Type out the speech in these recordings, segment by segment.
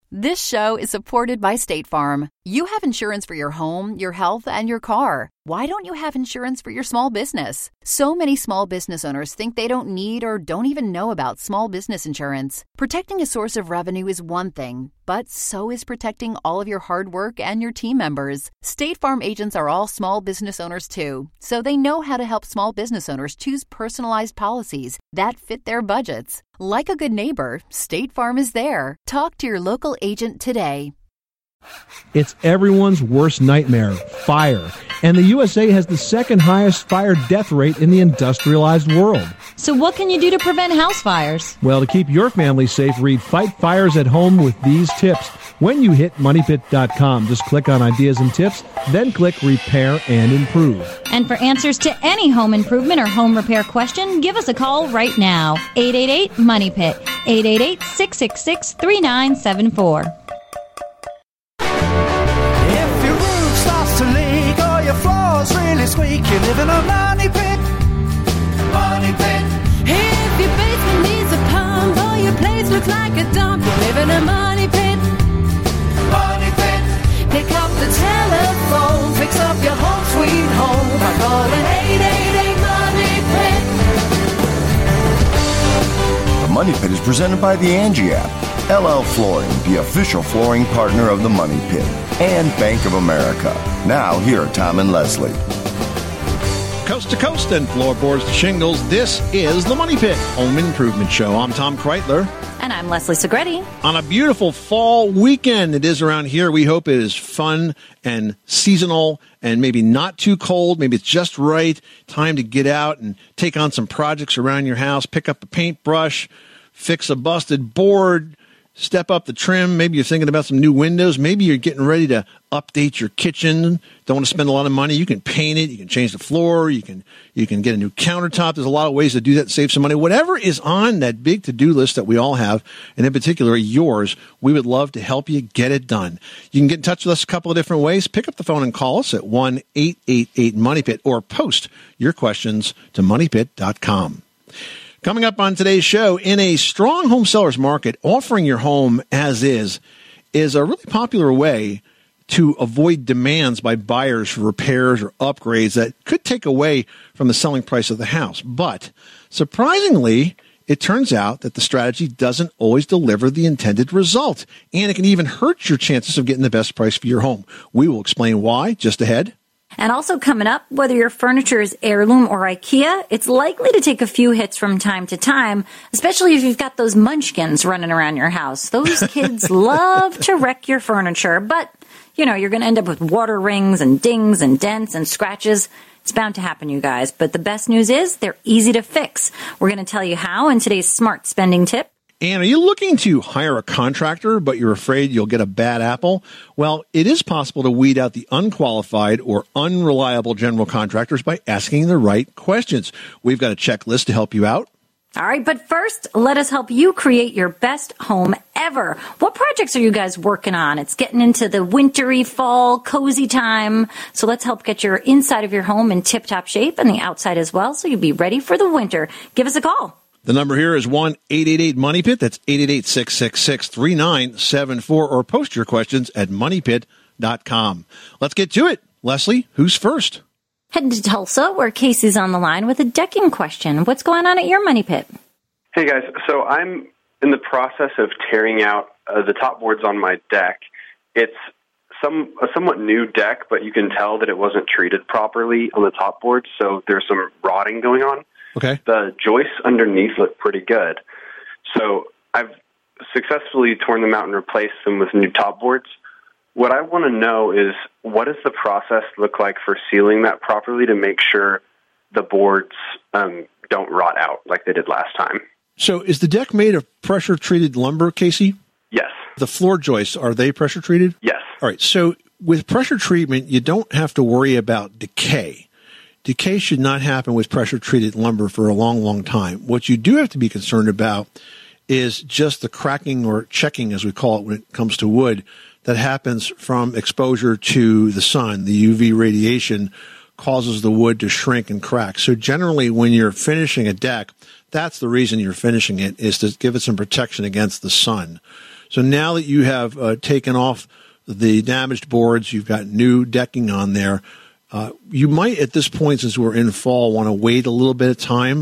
This show is supported by State Farm. You have insurance for your home, your health, and your car. Why don't you have insurance for your small business? So many small business owners think they don't need or don't even know about small business insurance. Protecting a source of revenue is one thing, but so is protecting all of your hard work and your team members. State Farm agents are all small business owners too, so they know how to help small business owners choose personalized policies that fit their budgets. Like a good neighbor, State Farm is there. Talk to your local agent today. It's everyone's worst nightmare, fire. And the USA has the second highest fire death rate in the industrialized world. So what can you do to prevent house fires? Well, to keep your family safe, read Fight Fires at Home with these tips. When you hit MoneyPit.com, just click on Ideas and Tips, then click Repair and Improve. And for answers to any home improvement or home repair question, give us a call right now. 888-MONEYPIT. 888-666-3974. If your roof starts to leak or your floor's really squeak, you live in a money pit. Money pit. If your basement needs a pump or your place looks like a dump, you live in a money pit. Money pit. Pick up the telephone, fix up your home sweet home by calling 888-MONEY-PIT. The Money Pit is presented by the Angie app, LL Flooring, the official flooring partner of the Money Pit, and Bank of America. Now, here are Tom and Leslie. Coast to coast and floorboards to shingles, this is the Money Pit Home Improvement Show. I'm Tom Kreitler. And I'm Leslie Segretti. On a beautiful fall weekend it is around here. We hope it is fun and seasonal and maybe not too cold. Maybe it's just right. Time to get out and take on some projects around your house. Pick up a paintbrush, fix a busted board, step up the trim. Maybe you're thinking about some new windows. Maybe you're getting ready to update your kitchen. Don't want to spend a lot of money. You can paint it. You can change the floor. You can get a new countertop. There's a lot of ways to do that and save some money. Whatever is on that big to-do list that we all have, and in particular yours, we would love to help you get it done. You can get in touch with us a couple of different ways. Pick up the phone and call us at 1-888-MONEYPIT or post your questions to moneypit.com. Coming up on today's show, in a strong home sellers market, offering your home as is a really popular way to avoid demands by buyers for repairs or upgrades that could take away from the selling price of the house. But surprisingly, it turns out that the strategy doesn't always deliver the intended result, and it can even hurt your chances of getting the best price for your home. We will explain why just ahead. And also coming up, whether your furniture is heirloom or IKEA, it's likely to take a few hits from time to time, especially if you've got those munchkins running around your house. Those kids love to wreck your furniture, but, you know, you're going to end up with water rings and dings and dents and scratches. It's bound to happen, you guys. But the best news is they're easy to fix. We're going to tell you how in today's Smart Spending Tip. And are you looking to hire a contractor, but you're afraid you'll get a bad apple? Well, it is possible to weed out the unqualified or unreliable general contractors by asking the right questions. We've got a checklist to help you out. All right, but first, let us help you create your best home ever. What projects are you guys working on? It's getting into the wintry, fall, cozy time. So let's help get your inside of your home in tip-top shape and the outside as well, so you'll be ready for the winter. Give us a call. The number here is 1-888-MONEYPIT. That's 888-666-3974. Or post your questions at moneypit.com. Let's get to it. Leslie, who's first? Heading to Tulsa, where Casey's on the line with a decking question. What's going on at your Money Pit? Hey, guys. So I'm in the process of tearing out the top boards on my deck. It's a somewhat new deck, but you can tell that it wasn't treated properly on the top boards, so there's some rotting going on. Okay. The joists underneath look pretty good. So I've successfully torn them out and replaced them with new top boards. What I want to know is, what does the process look like for sealing that properly to make sure the boards don't rot out like they did last time? So is the deck made of pressure-treated lumber, Casey? Yes. The floor joists, are they pressure-treated? Yes. All right. So with pressure treatment, you don't have to worry about decay. Decay should not happen with pressure-treated lumber for a long, long time. What you do have to be concerned about is just the cracking or checking, as we call it when it comes to wood, that happens from exposure to the sun. The UV radiation causes the wood to shrink and crack. So generally, when you're finishing a deck, that's the reason you're finishing it, is to give it some protection against the sun. So now that you have taken off the damaged boards, you've got new decking on there, you might at this point, since we're in fall, want to wait a little bit of time.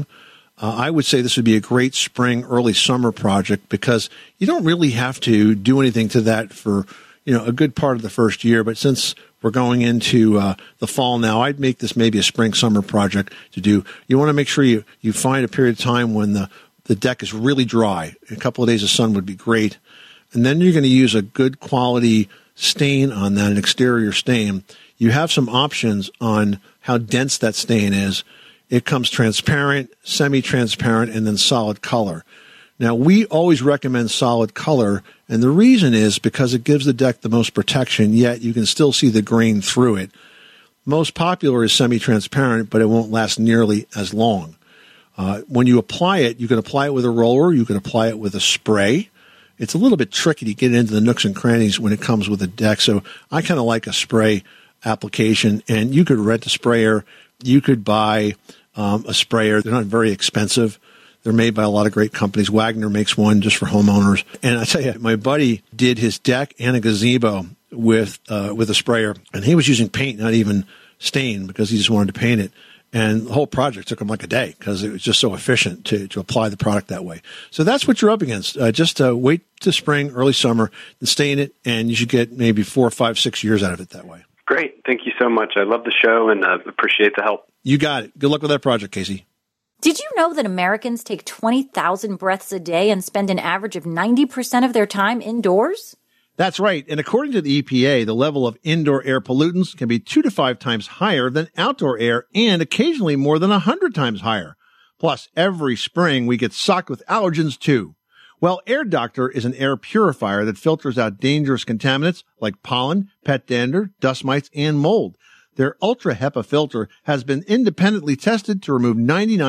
I would say this would be a great spring, early summer project because you don't really have to do anything to that for, a good part of the first year. But since we're going into the fall now, I'd make this maybe a spring, summer project to do. You want to make sure you find a period of time when the deck is really dry. A couple of days of sun would be great. And then you're going to use a good quality stain on that, an exterior stain. You have some options on how dense that stain is. It comes transparent, semi-transparent, and then solid color. Now, we always recommend solid color, and the reason is because it gives the deck the most protection, yet you can still see the grain through it. Most popular is semi-transparent, but it won't last nearly as long. When you apply it, you can apply it with a roller, you can apply it with a spray. It's a little bit tricky to get into the nooks and crannies when it comes with a deck, so I kind of like a spray application, and you could rent a sprayer. You could buy a sprayer. They're not very expensive. They're made by a lot of great companies. Wagner makes one just for homeowners. And I tell you, my buddy did his deck and a gazebo with a sprayer, and he was using paint, not even stain, because he just wanted to paint it. And the whole project took him like a day because it was just so efficient to apply the product that way. So that's what you're up against. Just wait to spring, early summer, and stay in it, and you should get maybe 4, 5, 6 years out of it that way. Great. Thank you so much. I love the show and appreciate the help. You got it. Good luck with that project, Casey. Did you know that Americans take 20,000 breaths a day and spend an average of 90% of their time indoors? That's right. And according to the EPA, the level of indoor air pollutants can be 2 to 5 times higher than outdoor air and occasionally more than 100 times higher. Plus, every spring we get socked with allergens too. Well, Air Doctor is an air purifier that filters out dangerous contaminants like pollen, pet dander, dust mites, and mold. Their Ultra HEPA filter has been independently tested to remove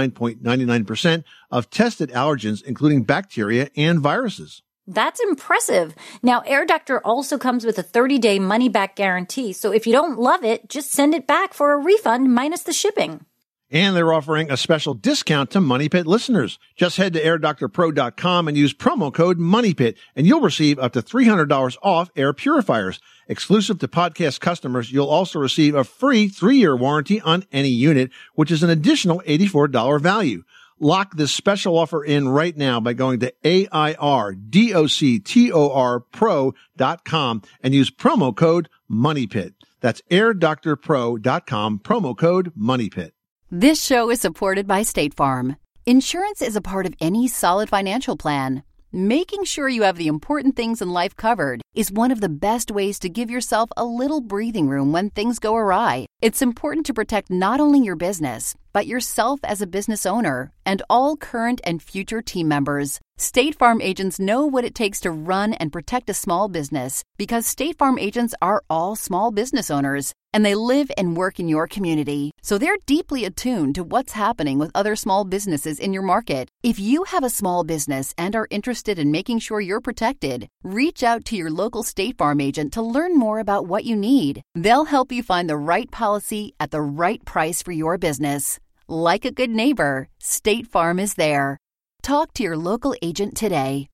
99.99% of tested allergens, including bacteria and viruses. That's impressive. Now, Air Doctor also comes with a 30-day money-back guarantee, so if you don't love it, just send it back for a refund minus the shipping. And they're offering a special discount to Money Pit listeners. Just head to airdoctorpro.com and use promo code MONEYPIT, and you'll receive up to $300 off air purifiers. Exclusive to podcast customers, you'll also receive a free 3-year warranty on any unit, which is an additional $84 value. Lock this special offer in right now by going to airdoctorpro.com and use promo code MONEYPIT. That's airdoctorpro.com, promo code MONEYPIT. This show is supported by State Farm. Insurance is a part of any solid financial plan. Making sure you have the important things in life covered is one of the best ways to give yourself a little breathing room when things go awry. It's important to protect not only your business, but yourself as a business owner and all current and future team members. State Farm agents know what it takes to run and protect a small business because State Farm agents are all small business owners and they live and work in your community. So they're deeply attuned to what's happening with other small businesses in your market. If you have a small business and are interested in making sure you're protected, reach out to your local State Farm agent to learn more about what you need. They'll help you find the right policy at the right price for your business. Like a good neighbor, State Farm is there. Talk to your local agent today.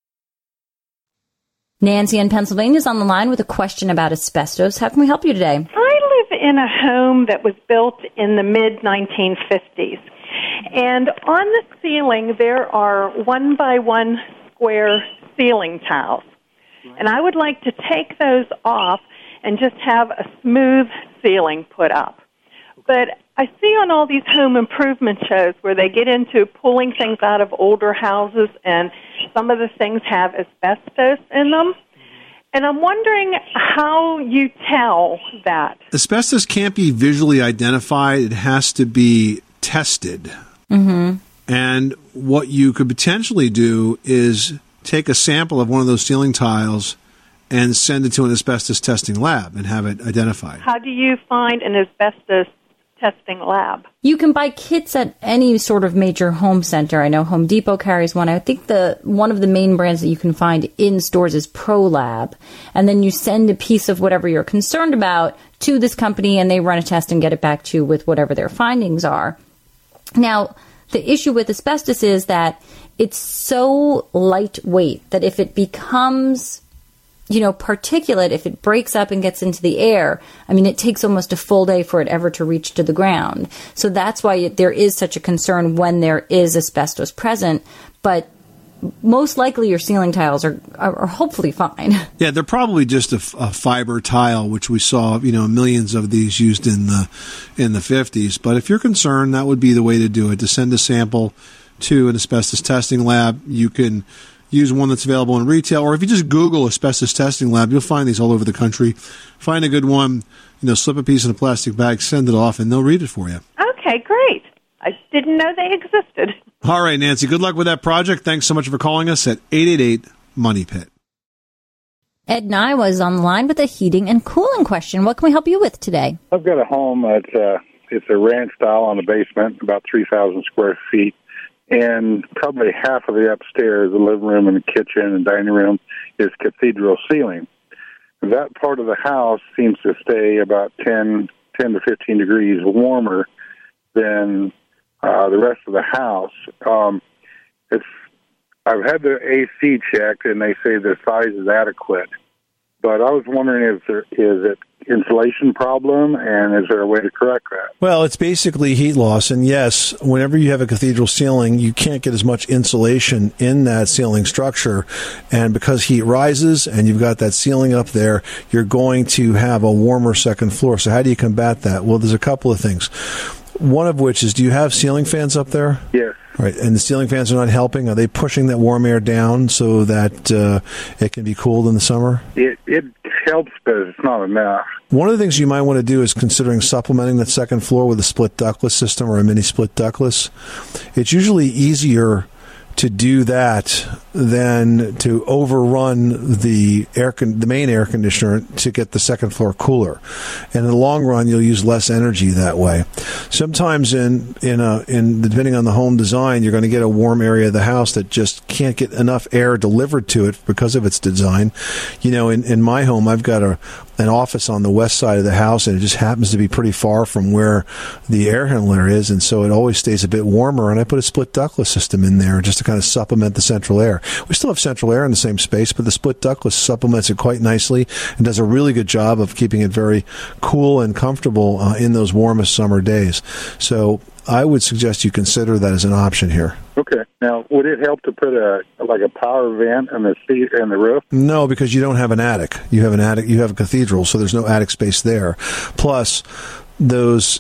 Nancy in Pennsylvania is on the line with a question about asbestos. How can we help you today? I live in a home that was built in the mid-1950s. And on the ceiling, there are 1-by-1 square ceiling tiles. And I would like to take those off and just have a smooth ceiling put up. But I see on all these home improvement shows where they get into pulling things out of older houses, and some of the things have asbestos in them. And I'm wondering how you tell that. Asbestos can't be visually identified. It has to be tested. Mm-hmm. And what you could potentially do is take a sample of one of those ceiling tiles and send it to an asbestos testing lab and have it identified. How do you find an asbestos testing lab? You can buy kits at any sort of major home center. I know Home Depot carries one. I think one of the main brands that you can find in stores is ProLab. And then you send a piece of whatever you're concerned about to this company, and they run a test and get it back to you with whatever their findings are. Now, the issue with asbestos is that it's so lightweight that if it becomes particulate, if it breaks up and gets into the air, it takes almost a full day for it ever to reach to the ground. So that's why there is such a concern when there is asbestos present. But most likely your ceiling tiles are hopefully fine. Yeah, they're probably just a fiber tile, which we saw, millions of these used in the 50s. But if you're concerned, that would be the way to do it, to send a sample to an asbestos testing lab. You can use one that's available in retail, or if you just Google asbestos testing lab, you'll find these all over the country. Find a good one, slip a piece in a plastic bag, send it off, and they'll read it for you. Okay, great. I didn't know they existed. All right, Nancy, good luck with that project. Thanks so much for calling us at 888-MONEY-PIT. Ed Nye was on the line with a heating and cooling question. What can we help you with today? I've got a home. It's a ranch style on the basement, about 3,000 square feet. And probably half of the upstairs, the living room and the kitchen and dining room, is cathedral ceiling. That part of the house seems to stay about 10 to 15 degrees warmer than the rest of the house. I've had the AC checked, and they say the size is adequate. But I was wondering, is it insulation problem, and is there a way to correct that? Well, it's basically heat loss, and yes, whenever you have a cathedral ceiling, you can't get as much insulation in that ceiling structure, and because heat rises and you've got that ceiling up there, you're going to have a warmer second floor. So how do you combat that? Well, there's a couple of things. One of which is, do you have ceiling fans up there? Yes. Right, and the ceiling fans are not helping. Are they pushing that warm air down so that it can be cooled in the summer? It helps, but it's not enough. One of the things you might want to do is considering supplementing that second floor with a split ductless system or a mini split ductless. It's usually easier to do that than to overrun the main air conditioner to get the second floor cooler. And in the long run, you'll use less energy that way. Sometimes in depending on the home design, you're going to get a warm area of the house that just can't get enough air delivered to it because of its design. In my home, I've got an office on the west side of the house, and it just happens to be pretty far from where the air handler is, and so it always stays a bit warmer, and I put a split ductless system in there just to kind of supplement the central air. We still have central air in the same space, but the split ductless supplements it quite nicely and does a really good job of keeping it very cool and comfortable in those warmest summer days. So I would suggest you consider that as an option here. Okay. Now, would it help to put a power vent in the roof? No, because you don't have an attic. You have an attic. You have a cathedral, so there's no attic space there. Plus, those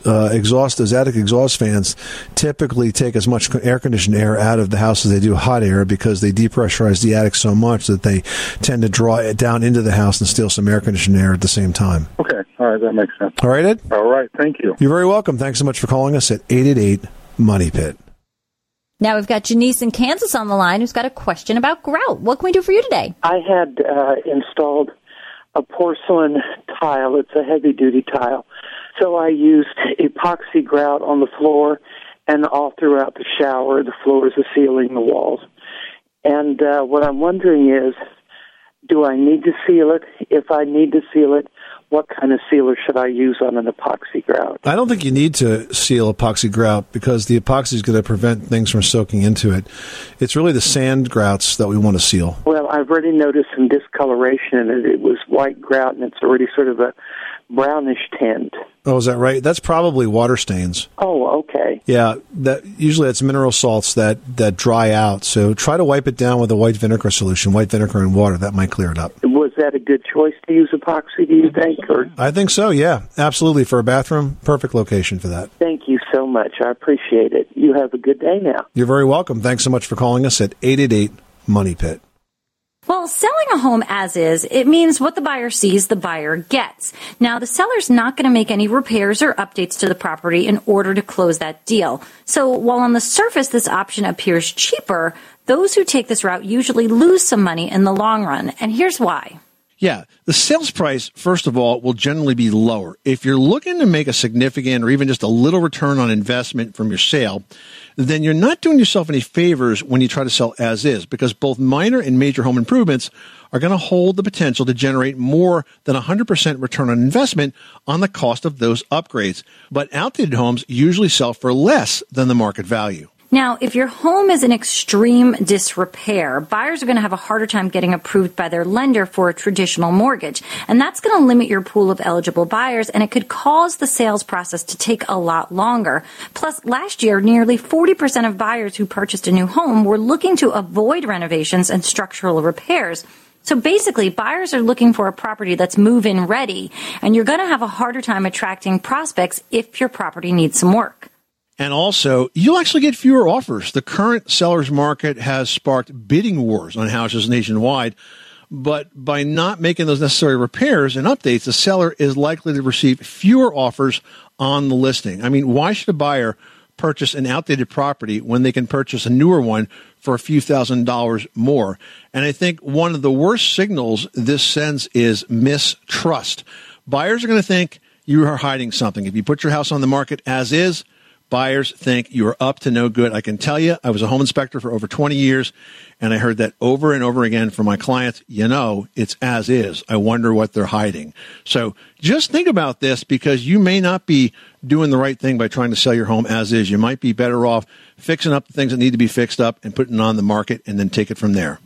attic exhaust fans typically take as much air-conditioned air out of the house as they do hot air, because they depressurize the attic so much that they tend to draw it down into the house and steal some air-conditioned air at the same time. Okay. All right. That makes sense. All right, Ed? All right. Thank you. You're very welcome. Thanks so much for calling us at 888-MONEY-PIT. Now we've got Janice in Kansas on the line who's got a question about grout. What can we do for you today? I had installed a porcelain tile. It's a heavy-duty tile. So I used epoxy grout on the floor and all throughout the shower, the floors, the ceiling, the walls. And what I'm wondering is, do I need to seal it? If I need to seal it, what kind of sealer should I use on an epoxy grout? I don't think you need to seal epoxy grout, because the epoxy is going to prevent things from soaking into it. It's really the sand grouts that we want to seal. Well, I've already noticed some discoloration in it. It was white grout, and it's already sort of a brownish tint. Oh, is that right? That's probably water stains. Oh, okay. Yeah, usually it's mineral salts that dry out. So try to wipe it down with a white vinegar solution, white vinegar and water. That might clear it up. Was that a good choice to use epoxy, do you think? Or? I think so, yeah. Absolutely. For a bathroom, perfect location for that. Thank you so much. I appreciate it. You have a good day now. You're very welcome. Thanks so much for calling us at 888-MONEY-PIT. Well, selling a home as is, it means what the buyer sees, the buyer gets. Now, the seller's not going to make any repairs or updates to the property in order to close that deal. So while on the surface this option appears cheaper, those who take this route usually lose some money in the long run. And here's why. Yeah, the sales price, first of all, will generally be lower. If you're looking to make a significant or even just a little return on investment from your sale, then you're not doing yourself any favors when you try to sell as is, because both minor and major home improvements are going to hold the potential to generate more than 100% return on investment on the cost of those upgrades. But outdated homes usually sell for less than the market value. Now, if your home is in extreme disrepair, buyers are going to have a harder time getting approved by their lender for a traditional mortgage. And that's going to limit your pool of eligible buyers, and it could cause the sales process to take a lot longer. Plus, last year, nearly 40% of buyers who purchased a new home were looking to avoid renovations and structural repairs. So basically, buyers are looking for a property that's move-in ready, and you're going to have a harder time attracting prospects if your property needs some work. And also, you'll actually get fewer offers. The current seller's market has sparked bidding wars on houses nationwide. But by not making those necessary repairs and updates, the seller is likely to receive fewer offers on the listing. I mean, why should a buyer purchase an outdated property when they can purchase a newer one for a few $1,000s more? And I think one of the worst signals this sends is mistrust. Buyers are going to think you are hiding something. If you put your house on the market as is, buyers think you are up to no good. I can tell you, I was a home inspector for over 20 years, and I heard that over and over again from my clients. It's as is. I wonder what they're hiding. So just think about this, because you may not be doing the right thing by trying to sell your home as is. You might be better off fixing up the things that need to be fixed up and putting it on the market and then take it from there.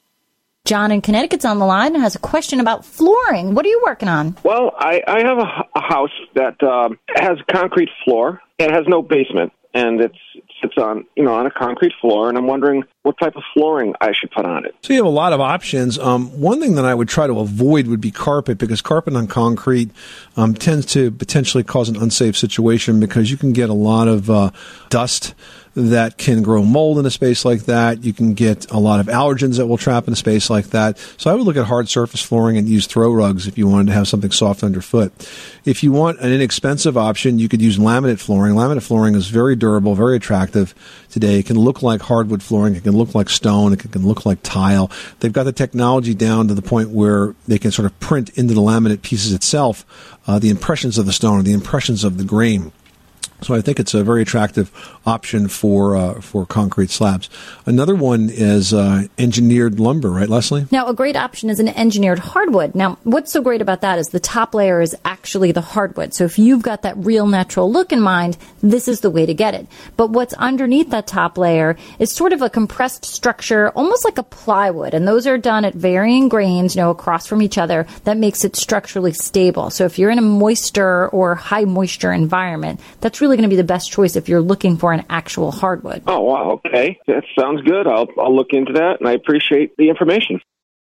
John in Connecticut's on the line and has a question about flooring. What are you working on? Well, I have a house that has concrete floor and has no basement, and it sits on a concrete floor, and I'm wondering what type of flooring I should put on it. So you have a lot of options. One thing that I would try to avoid would be carpet, because carpet on concrete tends to potentially cause an unsafe situation, because you can get a lot of dust that can grow mold in a space like that. You can get a lot of allergens that will trap in a space like that. So I would look at hard surface flooring and use throw rugs if you wanted to have something soft underfoot. If you want an inexpensive option, you could use laminate flooring. Laminate flooring is very durable, very attractive today. It can look like hardwood flooring. It can look like stone. It can look like tile. They've got the technology down to the point where they can sort of print into the laminate pieces itself the impressions of the stone or the impressions of the grain. So I think it's a very attractive option for concrete slabs. Another one is engineered lumber, right, Leslie? Now, a great option is an engineered hardwood. Now, what's so great about that is the top layer is actually the hardwood. So if you've got that real natural look in mind, this is the way to get it. But what's underneath that top layer is sort of a compressed structure, almost like a plywood. And those are done at varying grains, across from each other. That makes it structurally stable. So if you're in a moisture or high moisture environment, that's really going to be the best choice if you're looking for an actual hardwood. Oh, wow. Okay. That sounds good. I'll look into that, and I appreciate the information.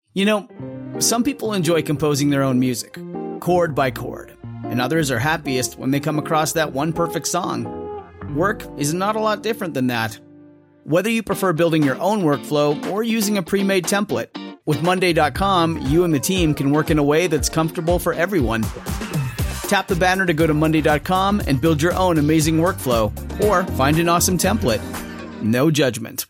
Some people enjoy composing their own music, chord by chord, and others are happiest when they come across that one perfect song. Work is not a lot different than that. Whether you prefer building your own workflow or using a pre-made template, with Monday.com, you and the team can work in a way that's comfortable for everyone. Tap the banner to go to Monday.com and build your own amazing workflow, or find an awesome template. No judgment.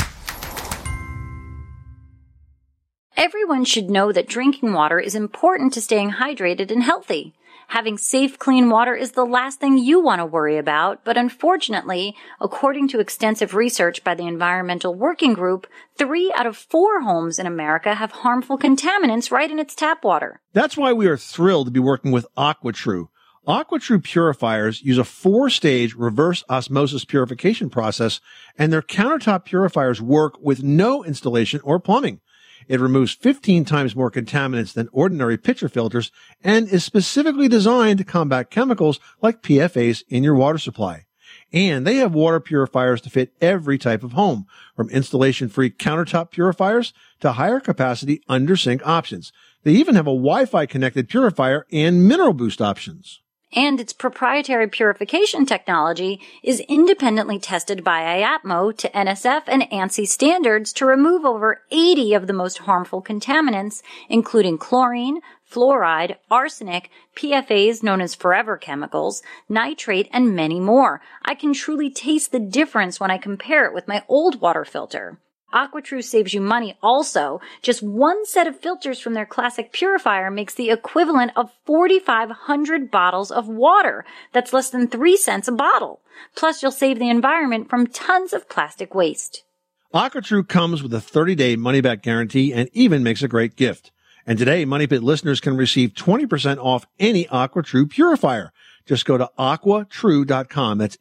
Everyone should know that drinking water is important to staying hydrated and healthy. Having safe, clean water is the last thing you want to worry about, but unfortunately, according to extensive research by the Environmental Working Group, 3 out of 4 homes in America have harmful contaminants right in its tap water. That's why we are thrilled to be working with AquaTrue. AquaTrue purifiers use a 4-stage reverse osmosis purification process, and their countertop purifiers work with no installation or plumbing. It removes 15 times more contaminants than ordinary pitcher filters and is specifically designed to combat chemicals like PFAS in your water supply. And they have water purifiers to fit every type of home, from installation-free countertop purifiers to higher capacity under-sink options. They even have a Wi-Fi connected purifier and mineral boost options. And its proprietary purification technology is independently tested by IAPMO to NSF and ANSI standards to remove over 80 of the most harmful contaminants, including chlorine, fluoride, arsenic, PFAS known as forever chemicals, nitrate, and many more. I can truly taste the difference when I compare it with my old water filter. AquaTrue saves you money also. Just one set of filters from their classic purifier makes the equivalent of 4,500 bottles of water. That's less than 3 cents a bottle. Plus, you'll save the environment from tons of plastic waste. AquaTrue comes with a 30-day money-back guarantee and even makes a great gift. And today, Money Pit listeners can receive 20% off any AquaTrue purifier. Just go to AquaTrue.com. That's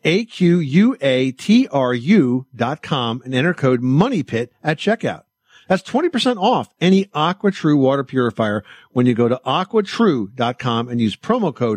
AQUATRU.com and enter code MONEYPIT at checkout. That's 20% off any AquaTrue water purifier when you go to AquaTrue.com and use promo code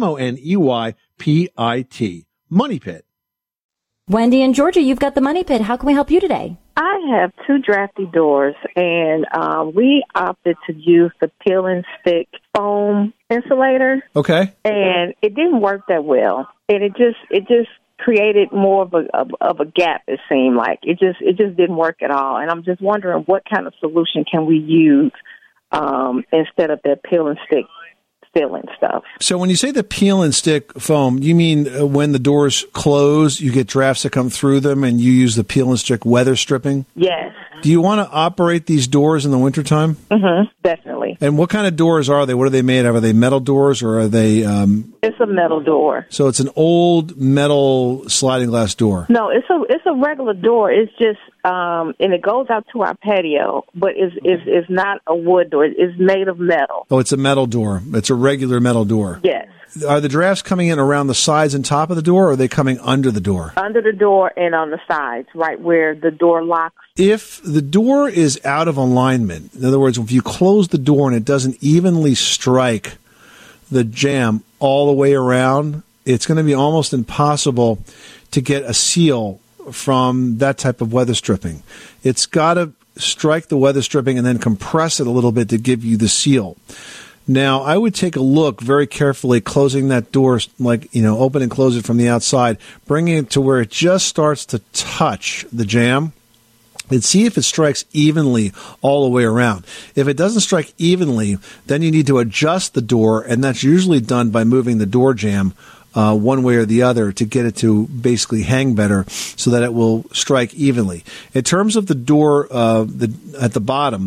MONEYPIT. Money Pit. Wendy in Georgia, you've got the Money Pit. How can we help you today? I have 2 drafty doors, and we opted to use the peel and stick foam insulator. Okay. And it didn't work that well, and it just created more of a gap. It seemed like it just didn't work at all. And I'm just wondering what kind of solution can we use instead of that peel and stick filling stuff. So when you say the peel and stick foam, you mean when the doors close, you get drafts that come through them and you use the peel and stick weather stripping? Yes. Do you want to operate these doors in the wintertime? Mm-hmm, definitely. And what kind of doors are they? What are they made of? Are they metal doors or are they... It's a metal door. So it's an old metal sliding glass door. No, it's a regular door. It's just, and it goes out to our patio, but it's not a wood door. It's made of metal. Oh, it's a metal door. It's a regular metal door. Yes. Are the drafts coming in around the sides and top of the door, or are they coming under the door? Under the door and on the sides, right where the door locks. If the door is out of alignment, in other words, if you close the door and it doesn't evenly strike the jamb all the way around, it's going to be almost impossible to get a seal from that type of weather stripping. It's got to strike the weather stripping and then compress it a little bit to give you the seal. Now, I would take a look very carefully, closing that door, open and close it from the outside, bringing it to where it just starts to touch the jamb, and see if it strikes evenly all the way around. If it doesn't strike evenly, then you need to adjust the door, and that's usually done by moving the door jamb one way or the other to get it to basically hang better so that it will strike evenly. In terms of the door at the bottom,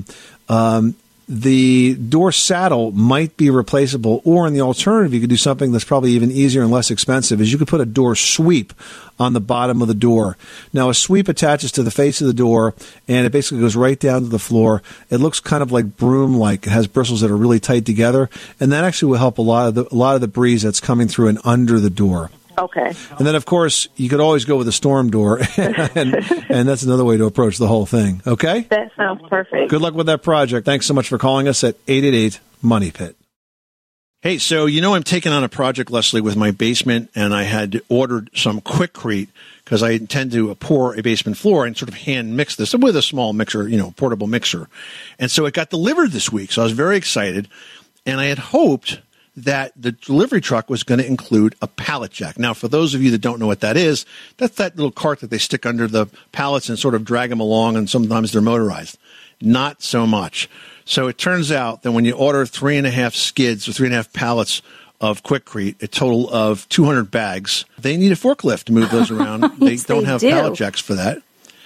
the door saddle might be replaceable, or in the alternative, you could do something that's probably even easier and less expensive, is you could put a door sweep on the bottom of the door. Now, a sweep attaches to the face of the door, and it basically goes right down to the floor. It looks kind of like broom-like. It has bristles that are really tight together, and that actually will help a lot of the breeze that's coming through and under the door. Okay. And then, of course, you could always go with a storm door, and that's another way to approach the whole thing. Okay? That sounds perfect. Good luck with that project. Thanks so much for calling us at 888-MONEY-PIT. Hey, so I'm taking on a project, Leslie, with my basement, and I had ordered some Quikrete because I intend to pour a basement floor and sort of hand mix this with a small mixer, portable mixer. And so it got delivered this week, so I was very excited, and I had hoped that the delivery truck was going to include a pallet jack. Now, for those of you that don't know what that is, that's that little cart that they stick under the pallets and sort of drag them along, and sometimes they're motorized. Not so much. So it turns out that when you order 3.5 skids or 3.5 pallets of Quikrete, a total of 200 bags, they need a forklift to move those around. They don't have pallet jacks for that.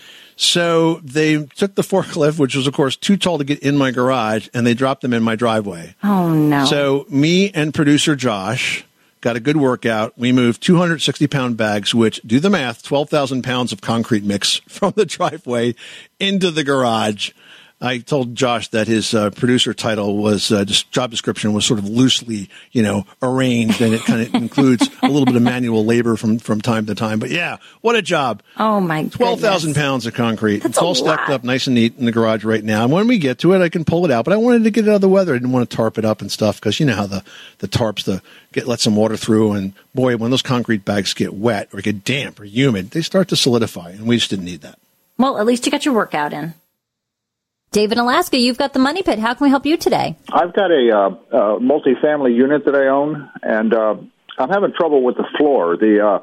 So they took the forklift, which was, of course, too tall to get in my garage, and they dropped them in my driveway. Oh, no. So me and producer Josh got a good workout. We moved 260-pound bags, which, do the math, 12,000 pounds of concrete mix from the driveway into the garage. I told Josh that his producer title was job description was sort of loosely, arranged, and it kind of includes a little bit of manual labor from time to time. But yeah, what a job! Oh my goodness. 12,000 pounds of concrete. It's all stacked up nice and neat in the garage right now. And when we get to it, I can pull it out. But I wanted to get it out of the weather. I didn't want to tarp it up and stuff because you know how the tarps let some water through, and boy, when those concrete bags get wet or get damp or humid, they start to solidify, and we just didn't need that. Well, at least you got your workout in. Dave in Alaska, you've got the Money Pit. How can we help you today? I've got a multifamily unit that I own, and I'm having trouble with the floor. The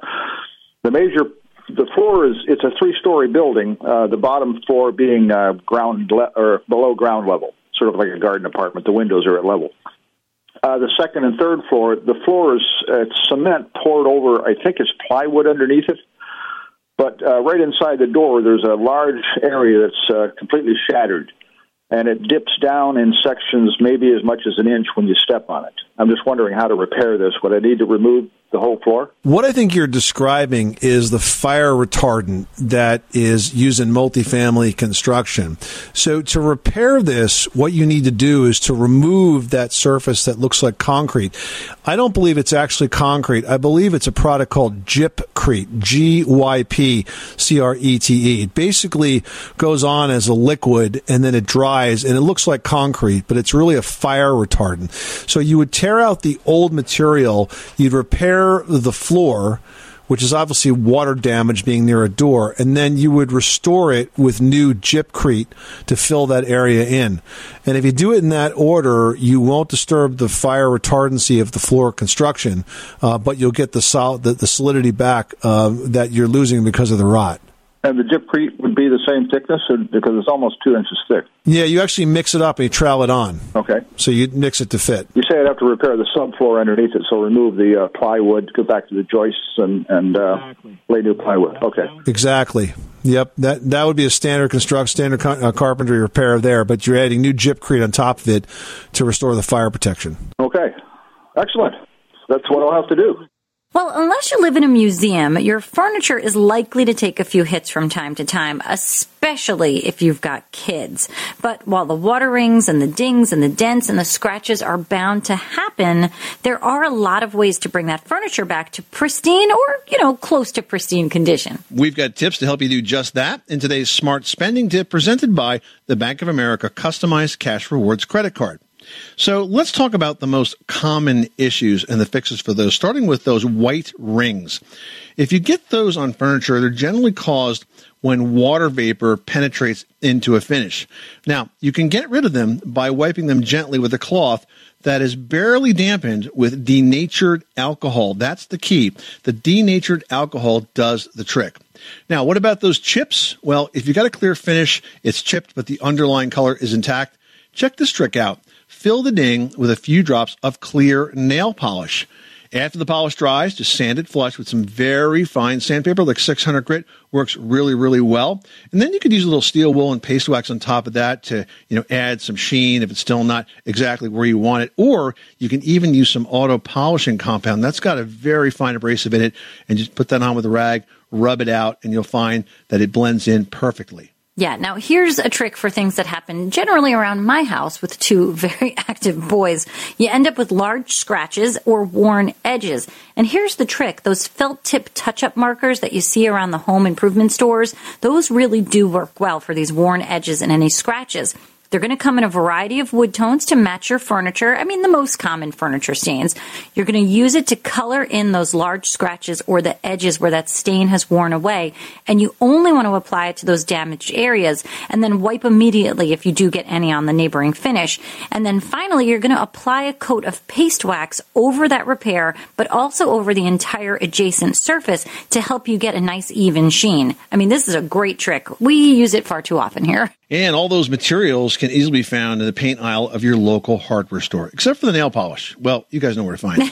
floor it's a 3-story building. The bottom floor being below ground level, sort of like a garden apartment. The windows are at level. The second and third floor, the floor is cement poured over. I think it's plywood underneath it. But right inside the door, there's a large area that's completely shattered, and it dips down in sections maybe as much as an inch when you step on it. I'm just wondering how to repair this. Would I need to remove the whole floor? What I think you're describing is the fire retardant that is used in multifamily construction. So to repair this, what you need to do is to remove that surface that looks like concrete. I don't believe it's actually concrete. I believe it's a product called Gypcrete, Gypcrete. It basically goes on as a liquid and then it dries and it looks like concrete, but it's really a fire retardant. So you would tear out the old material, you'd repair the floor, which is obviously water damage being near a door, and then you would restore it with new Gypcrete to fill that area in. And if you do it in that order, you won't disturb the fire retardancy of the floor construction, but you'll get the solidity back that you're losing because of the rot. And the Gypcrete would be the same thickness, because it's almost 2 inches thick. Yeah, you actually mix it up and you trowel it on. Okay. So you mix it to fit. You say I'd have to repair the subfloor underneath it, so remove the plywood, go back to the joists, and lay new plywood. Okay. Exactly. Yep, that would be a standard carpentry repair there, but you're adding new Gypcrete on top of it to restore the fire protection. Okay. Excellent. That's what I'll have to do. Well, unless you live in a museum, your furniture is likely to take a few hits from time to time, especially if you've got kids. But while the water rings and the dings and the dents and the scratches are bound to happen, there are a lot of ways to bring that furniture back to pristine or, close to pristine condition. We've got tips to help you do just that in today's Smart Spending Tip presented by the Bank of America Customized Cash Rewards Credit Card. So let's talk about the most common issues and the fixes for those, starting with those white rings. If you get those on furniture, they're generally caused when water vapor penetrates into a finish. Now, you can get rid of them by wiping them gently with a cloth that is barely dampened with denatured alcohol. That's the key. The denatured alcohol does the trick. Now, what about those chips? Well, if you got a clear finish, it's chipped, but the underlying color is intact, check this trick out. Fill the ding with a few drops of clear nail polish. After the polish dries, just sand it flush with some very fine sandpaper, like 600 grit. Works really, really well. And then you could use a little steel wool and paste wax on top of that to, add some sheen if it's still not exactly where you want it. Or you can even use some auto polishing compound. That's got a very fine abrasive in it. And just put that on with a rag, rub it out, and you'll find that it blends in perfectly. Yeah, now here's a trick for things that happen generally around my house with two very active boys. You end up with large scratches or worn edges. And here's the trick. Those felt tip touch-up markers that you see around the home improvement stores, those really do work well for these worn edges and any scratches. They're going to come in a variety of wood tones to match your furniture. I mean, the most common furniture stains. You're going to use it to color in those large scratches or the edges where that stain has worn away. And you only want to apply it to those damaged areas and then wipe immediately if you do get any on the neighboring finish. And then finally, you're going to apply a coat of paste wax over that repair, but also over the entire adjacent surface to help you get a nice even sheen. I mean, this is a great trick. We use it far too often here. And all those materials can easily be found in the paint aisle of your local hardware store, except for the nail polish. Well, you guys know where to find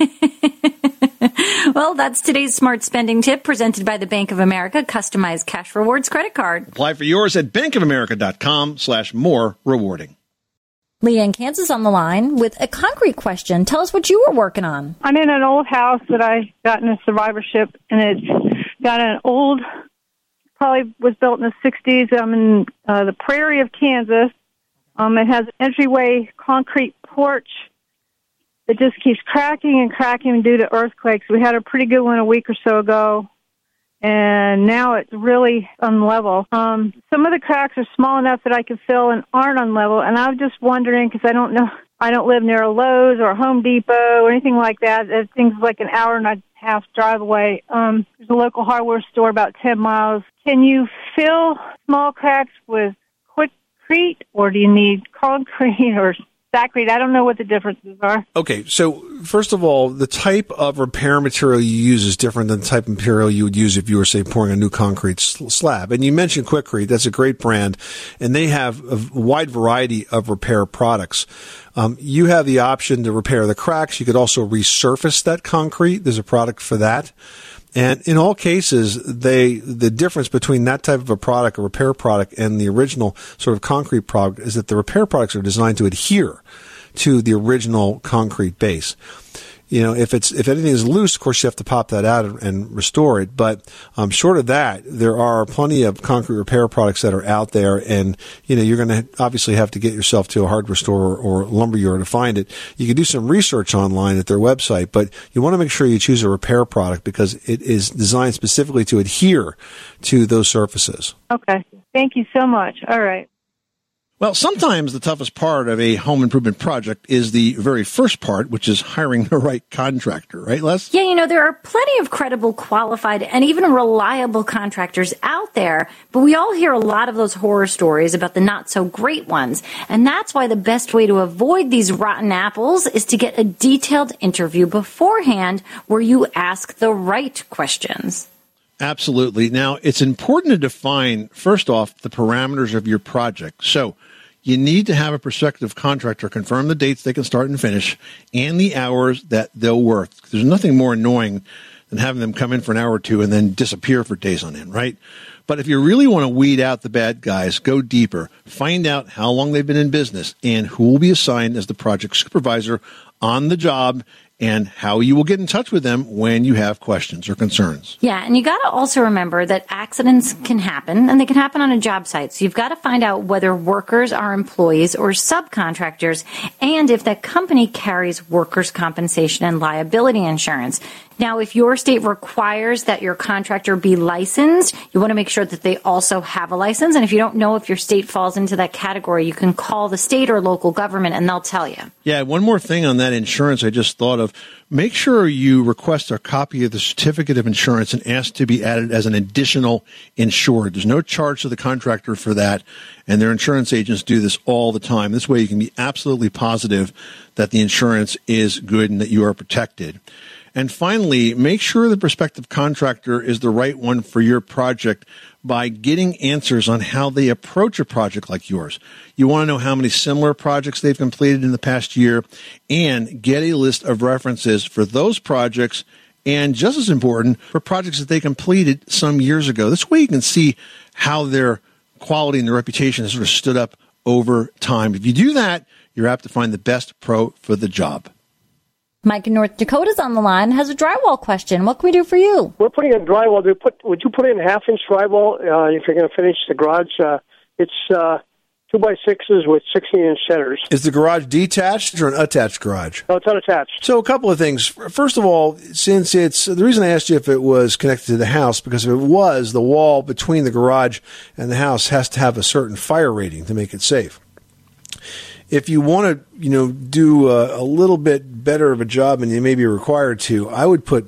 it. Well, that's today's Smart Spending Tip presented by the Bank of America Customized Cash Rewards Credit Card. Apply for yours at bankofamerica.com/more rewarding. Leanne Kansas on the line with a concrete question. Tell us what you were working on. I'm in an old house that I got in a survivorship, and it's got an old, probably was built in the 60s. I'm in the prairie of Kansas. It has an entryway concrete porch that just keeps cracking and cracking due to earthquakes. We had a pretty good one a week or so ago, and now it's really unlevel. Some of the cracks are small enough that I can fill and aren't unlevel, and I'm just wondering, because I don't live near a Lowe's or a Home Depot or anything like that. Things like an hour and a half drive away. There's a local hardware store about 10 miles. Can you fill small cracks with Quikrete, or do you need concrete or Sakrete? I don't know what the differences are. Okay, so first of all, the type of repair material you use is different than the type of material you would use if you were, say, pouring a new concrete slab. And you mentioned Quikrete. That's a great brand, and they have a wide variety of repair products. You have the option to repair the cracks. You could also resurface that concrete. There's a product for that. And in all cases, the difference between that type of a product, a repair product, and the original sort of concrete product is that the repair products are designed to adhere to the original concrete base. You know, if anything is loose, of course you have to pop that out and restore it. But short of that, there are plenty of concrete repair products that are out there, and you know you're going to obviously have to get yourself to a hardware store or lumberyard to find it. You can do some research online at their website, but you want to make sure you choose a repair product because it is designed specifically to adhere to those surfaces. Okay, thank you so much. All right. Well, sometimes the toughest part of a home improvement project is the very first part, which is hiring the right contractor, right, Les? Yeah, you know, there are plenty of credible, qualified, and even reliable contractors out there, but we all hear a lot of those horror stories about the not-so-great ones. And that's why the best way to avoid these rotten apples is to get a detailed interview beforehand where you ask the right questions. Absolutely. Now, it's important to define, first off, the parameters of your project. So you need to have a prospective contractor confirm the dates they can start and finish and the hours that they'll work. There's nothing more annoying than having them come in for an hour or two and then disappear for days on end, right? But if you really want to weed out the bad guys, go deeper. Find out how long they've been in business and who will be assigned as the project supervisor on the job and how you will get in touch with them when you have questions or concerns. Yeah, and you got to also remember that accidents can happen, and they can happen on a job site. So you've got to find out whether workers are employees or subcontractors, and if that company carries workers' compensation and liability insurance. Now, if your state requires that your contractor be licensed, you want to make sure that they also have a license. And if you don't know if your state falls into that category, you can call the state or local government and they'll tell you. Yeah, one more thing on that insurance I just thought of. Make sure you request a copy of the certificate of insurance and ask to be added as an additional insured. There's no charge to the contractor for that, and their insurance agents do this all the time. This way you can be absolutely positive that the insurance is good and that you are protected. And finally, make sure the prospective contractor is the right one for your project by getting answers on how they approach a project like yours. You want to know how many similar projects they've completed in the past year and get a list of references for those projects and, just as important, for projects that they completed some years ago. This way you can see how their quality and their reputation has sort of stood up over time. If you do that, you're apt to find the best pro for the job. Mike in North Dakota's on the line, has a drywall question. What can we do for you? We're putting in drywall. Would you put in half-inch drywall if you're going to finish the garage? It's 2x6s with 16-inch centers. Is the garage detached or an attached garage? No, it's unattached. So a couple of things. First of all, since it's the reason I asked you if it was connected to the house, because if it was, the wall between the garage and the house has to have a certain fire rating to make it safe. If you want to, do a little bit better of a job than you may be required to, I would put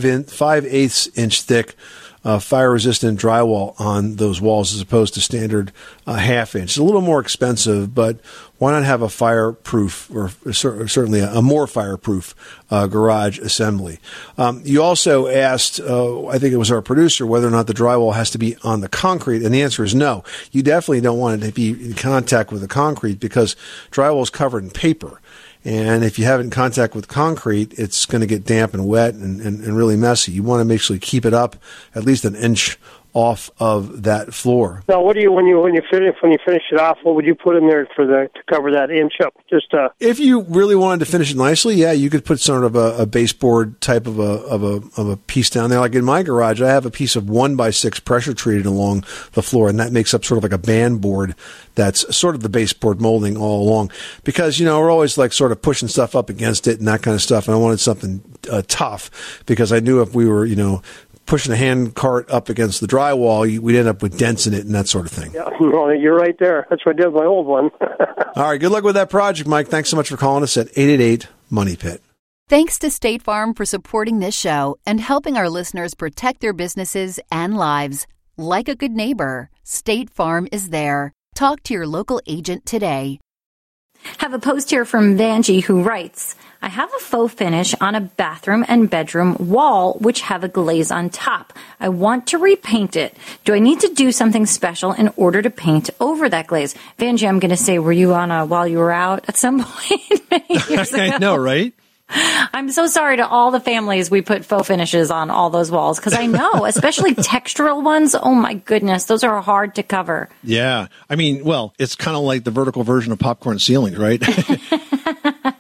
5/8 inch thick fire-resistant drywall on those walls as opposed to standard half-inch. It's a little more expensive, but why not have a fireproof or certainly a more fireproof garage assembly? You also asked, I think it was our producer, whether or not the drywall has to be on the concrete, and the answer is no. You definitely don't want it to be in contact with the concrete because drywall is covered in paper. And if you have it in contact with concrete, it's going to get damp and wet and really messy. You want to make sure you keep it up at least an inch off of that floor. Now, what do you when you finish it off? What would you put in there to cover that inch up? If you really wanted to finish it nicely, yeah, you could put sort of a baseboard type of a piece down there. Like in my garage, I have a piece of 1x6 pressure treated along the floor, and that makes up sort of like a band board that's sort of the baseboard molding all along. Because we're always like sort of pushing stuff up against it and that kind of stuff, and I wanted something tough because I knew if we were pushing a hand cart up against the drywall, we'd end up with dents in it and that sort of thing. Yeah, well, you're right there. That's what I did with my old one. All right, good luck with that project, Mike. Thanks so much for calling us at 888-MONEY-PIT. Thanks to State Farm for supporting this show and helping our listeners protect their businesses and lives. Like a good neighbor, State Farm is there. Talk to your local agent today. Have a post here from Vanjie who writes, I have a faux finish on a bathroom and bedroom wall which have a glaze on top. I want to repaint it. Do I need to do something special in order to paint over that glaze? Vanjie, I'm going to say, were you on while you were out at some point many years ago? I know, right? I'm so sorry to all the families we put faux finishes on all those walls, because I know, especially textural ones, oh my goodness, those are hard to cover. Yeah. I mean, well, it's kind of like the vertical version of popcorn ceilings, right?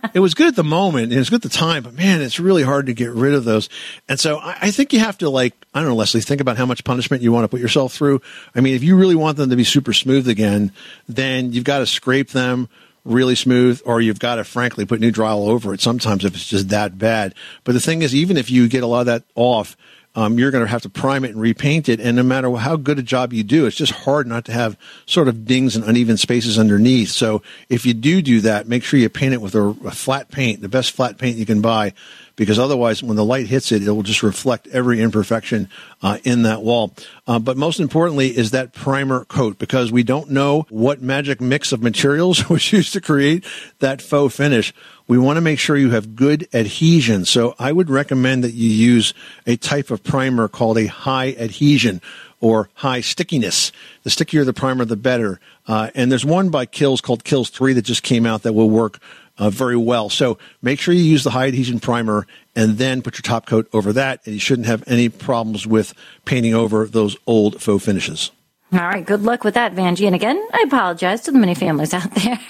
it was good at the moment, and it was good at the time, but man, it's really hard to get rid of those. And so I think you have to, like, I don't know, Leslie, think about how much punishment you want to put yourself through. I mean, if you really want them to be super smooth again, then you've got to scrape them really smooth, or you've got to, frankly, put new drywall over it sometimes if it's just that bad. But the thing is, even if you get a lot of that off, you're going to have to prime it and repaint it. And no matter how good a job you do, it's just hard not to have sort of dings and uneven spaces underneath. So if you do that, make sure you paint it with a flat paint, the best flat paint you can buy, because otherwise when the light hits it, it will just reflect every imperfection in that wall. But most importantly is that primer coat, because we don't know what magic mix of materials was used to create that faux finish. We want to make sure you have good adhesion. So I would recommend that you use a type of primer called a high adhesion or high stickiness. The stickier the primer, the better. And there's one by Kilz called Kilz 3 that just came out that will work very well. So make sure you use the high adhesion primer and then put your top coat over that, and you shouldn't have any problems with painting over those old faux finishes. All right, good luck with that, Vanjie. And again, I apologize to the many families out there.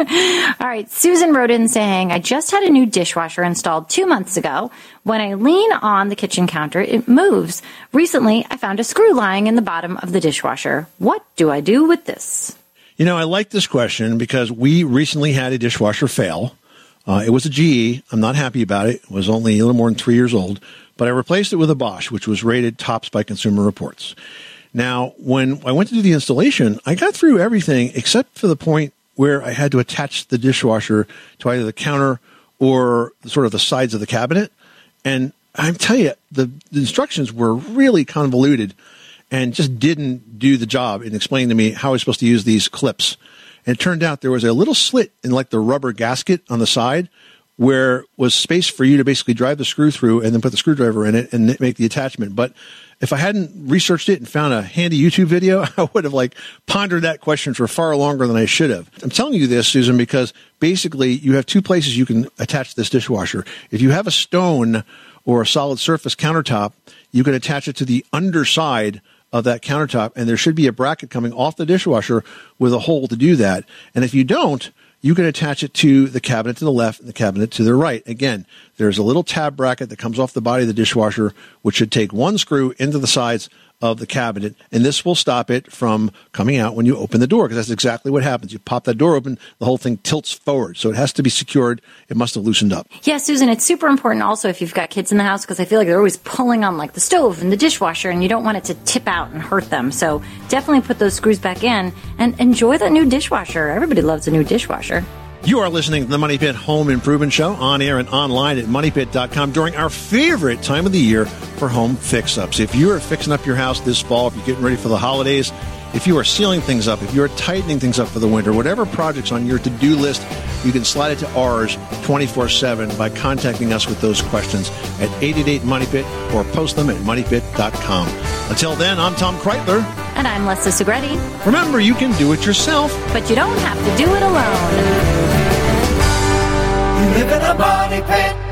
All right, Susan wrote in saying, I just had a new dishwasher installed 2 months ago. When I lean on the kitchen counter, it moves. Recently, I found a screw lying in the bottom of the dishwasher. What do I do with this? You know, I like this question because we recently had a dishwasher fail. It was a GE. I'm not happy about it. It was only a little more than 3 years old. But I replaced it with a Bosch, which was rated tops by Consumer Reports. Now, when I went to do the installation, I got through everything except for the point where I had to attach the dishwasher to either the counter or sort of the sides of the cabinet. And I tell you, the instructions were really convoluted and just didn't do the job in explaining to me how I was supposed to use these clips. And it turned out there was a little slit in like the rubber gasket on the side where was space for you to basically drive the screw through and then put the screwdriver in it and make the attachment. But if I hadn't researched it and found a handy YouTube video, I would have pondered that question for far longer than I should have. I'm telling you this, Susan, because basically you have two places you can attach this dishwasher. If you have a stone or a solid surface countertop, you can attach it to the underside of that countertop, and there should be a bracket coming off the dishwasher with a hole to do that. And if you don't, you can attach it to the cabinet to the left and the cabinet to the right. Again, there's a little tab bracket that comes off the body of the dishwasher, which should take one screw into the sides of the cabinet, and this will stop it from coming out when you open the door, because that's exactly what happens. You pop that door open, the whole thing tilts forward, so it has to be secured. It must have loosened up. Yeah, Susan, it's super important also if you've got kids in the house, because I feel like they're always pulling on the stove and the dishwasher, and you don't want it to tip out and hurt them. So definitely put those screws back in and enjoy that new dishwasher. Everybody loves a new dishwasher. You are listening to the Money Pit Home Improvement Show on air and online at MoneyPit.com during our favorite time of the year for home fix-ups. If you are fixing up your house this fall, if you're getting ready for the holidays, if you are sealing things up, if you are tightening things up for the winter, whatever project's on your to-do list, you can slide it to ours 24/7 by contacting us with those questions at 888-MONEYPIT or post them at MoneyPit.com. Until then, I'm Tom Kreitler. And I'm Leslie Segretti. Remember, you can do it yourself, but you don't have to do it alone. You live in a money pit.